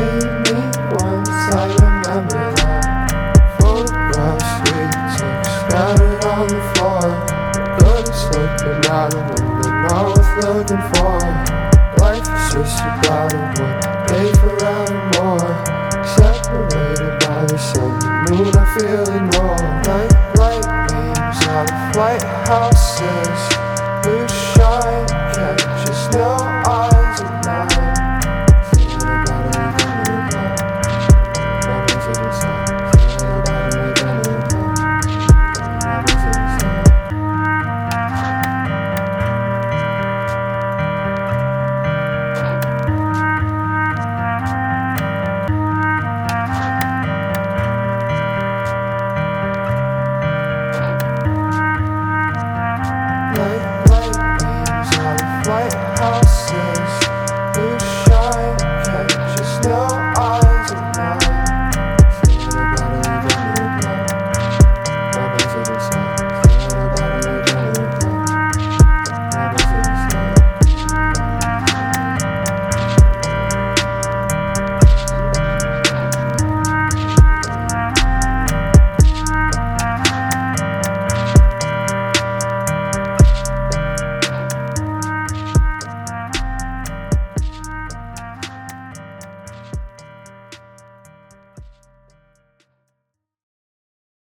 me once, I remember that. Photographs we took scattered on the floor. Good as looking at them when they're not worth looking for. Life is just a battle, one day forevermore. Separated by the sun and moon, I feel ignored.